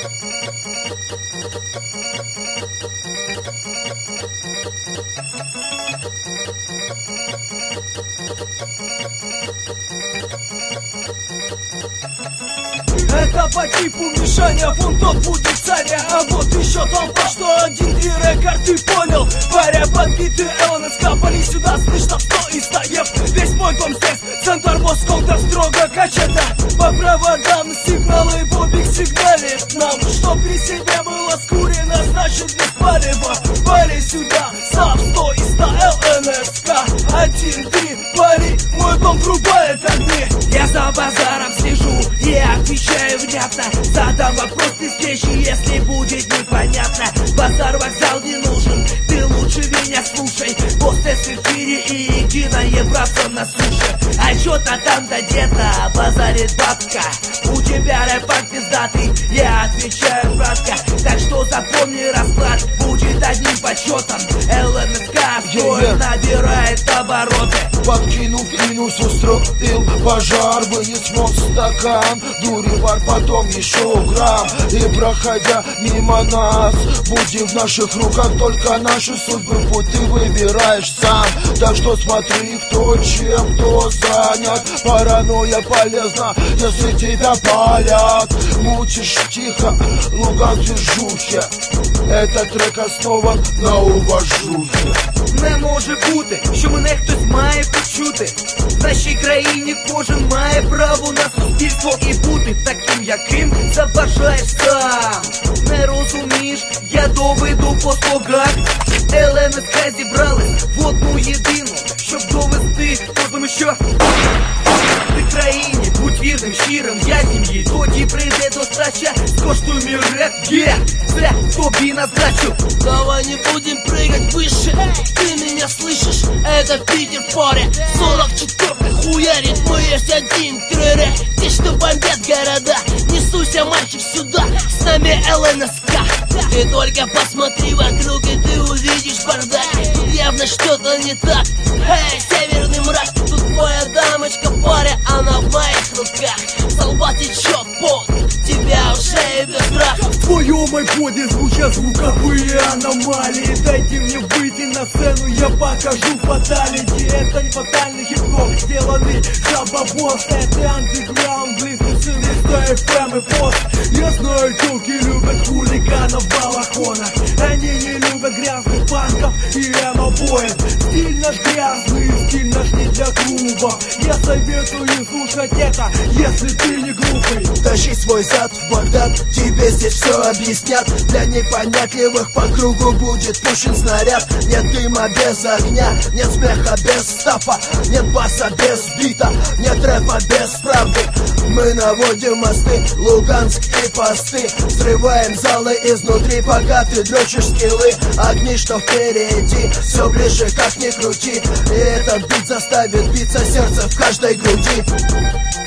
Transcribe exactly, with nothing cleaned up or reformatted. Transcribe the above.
Это по типу мешания, вон тот будет царя. А вот еще толпа, что один и рекорд, ты понял? Паря подбиты, эл эн эс ка, пали сюда, слышно сто и стоев. Весь мой дом здесь, центр Москва, строго качета. По проводам сигналы, бобик сигналит нам, что при себе было скурено, значит без палева. Пали сюда, сам сто и ста, эл эн эс ка. Один, три, пали, мой дом врубает огни. Я за базаром слежу и отвечаю внятно. Задам вопрос без встречи, если будет непонятно. Базар, вокзал не нужен, ты лучше меня слушай. Пост в эфире и единое братство на суше. А чё-то там да где-то базарит бабка. У тебя рэпак пиздатый, я отвечаю братка. Так что запомни, расклад будет одним почетом. эл эн эс ка стоит, набирает обороты. Подкинув минус, устроил пожар, вынес мой стакан, дуревар, потом еще грамм. И проходя мимо нас, будем в наших руках, только наши судьбы, путь ты выбираешь сам. Так что смотри, кто чем, кто занят. Паранойя полезна, если тебя палят. Мучишь тихо, Луган движухи. Этот трек основан на уважухе. Не може бути, що мене хтось має почути. В нашій країні кожен має право на суспільство і бути таким, яким забажаєш сам. Не розумієш, я доведу по слогах. ел ен ес ка зібрались в одну єдину, щоб довести кожному, що ти країні, будь вірним, щирим, я сім'ї. Тоді прийде достача, скоштуй мій реп, є, це тобі на здачу. Давай не будем прыгать выше, ты меня слышишь? Это Питер в паре, сорок четыре хуярит, мы есть один трек. Те, что бомбят города, несуйся, мальчик, сюда, с нами эл эн эс ка. Ты только посмотри вокруг, и ты увидишь бардак. Тут явно что-то не так, эй, северный мрак. Тут твоя дамочка в паре, она в моих руках. Со лба течет пот, тебя уже и без драк. В твоем айподе звучат звуковые аномалии. Дайте мне выйти на сцену, я покажу фаталити. Это не фатальный хип-хоп, сделанный за бабос. Это андеграунд, близкий сын из эф эм и пост. Я знаю, тёлки любят хулиганов в балахонах. Они не любят грязных панков и эмо-боев. Стиль наш грязный, стиль наш не для клубов. Я советую слушать это, если ты не глупый. Тащи свой зад в Багдад, тебе здесь все объяснят. Для непонятливых по кругу будет пущен снаряд. Нет дыма без огня, нет смеха без стафа, нет баса без бита, нет рэпа без правды. Мы наводим мосты, Луганск и посты. Взрываем залы изнутри, пока ты дрочишь скиллы. Огни, что впереди, все ближе, как ни крути. И этот бит заставит биться сердце в каждой груди.